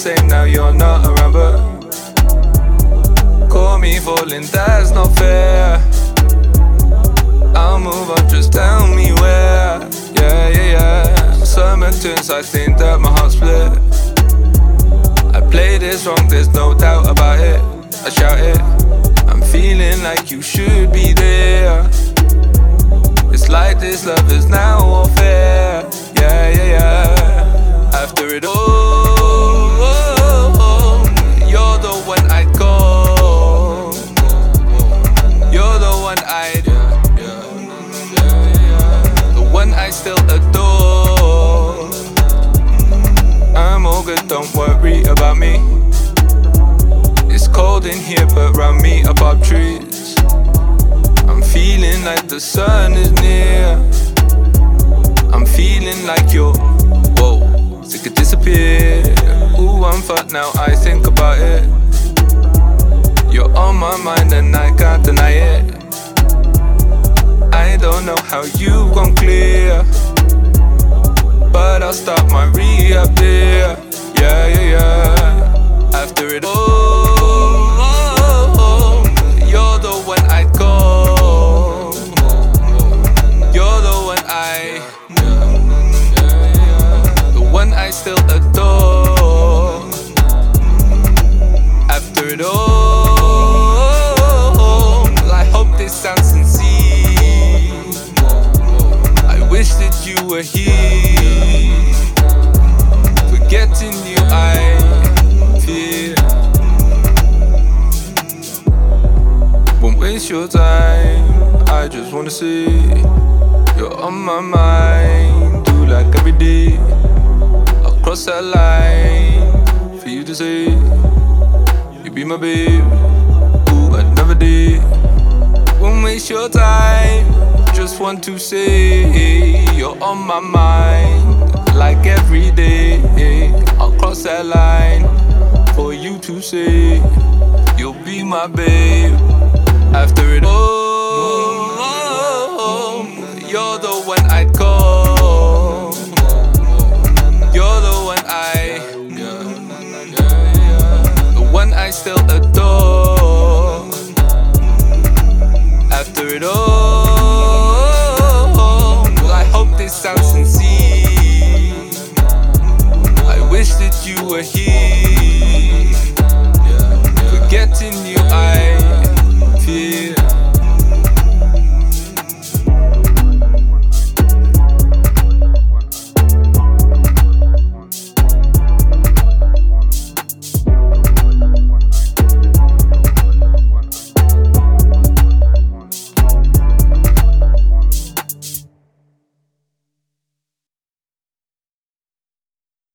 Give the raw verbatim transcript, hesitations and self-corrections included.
same now you're not around, but call me falling, that's not fair. I'll move on, just tell me where. Yeah, yeah, yeah. Sermon tunes, I think that my heart's split. I play this wrong, there's no doubt about it. I shout it, I'm feeling like you should be there. It's like this love is now warfare. Yeah, yeah, yeah. After it all, you're the one I'd call. You're the one I'd, the one I still adore. I'm all good, don't worry about me. It's cold in here, but round me are palm trees. I'm feeling like the sun is near. I'm feeling like you're, whoa, so it could disappear. Ooh, I'm fucked now, I think about it. You're on my mind and I can't deny it. I don't know how you've gone clear, but I'll start my rehab there. Yeah, yeah, yeah. After it all, you're the one I'd call. You're the one I, the one I still adore. After it all, I hope this sounds sincere. I wish that you were here. Forgetting you, I fear. Won't waste your time, I just wanna see. You're on my mind, do like every day. I'll cross that line for you to say you be my babe. Ooh, another day. Won't waste your time, just want to say you're on my mind, like every day. I'll cross that line for you to say you'll be my babe. After it all, you're the one I'd call. You're the one I, the one I still adore. After it all, I hope this sounds sincere. I wish that you were here.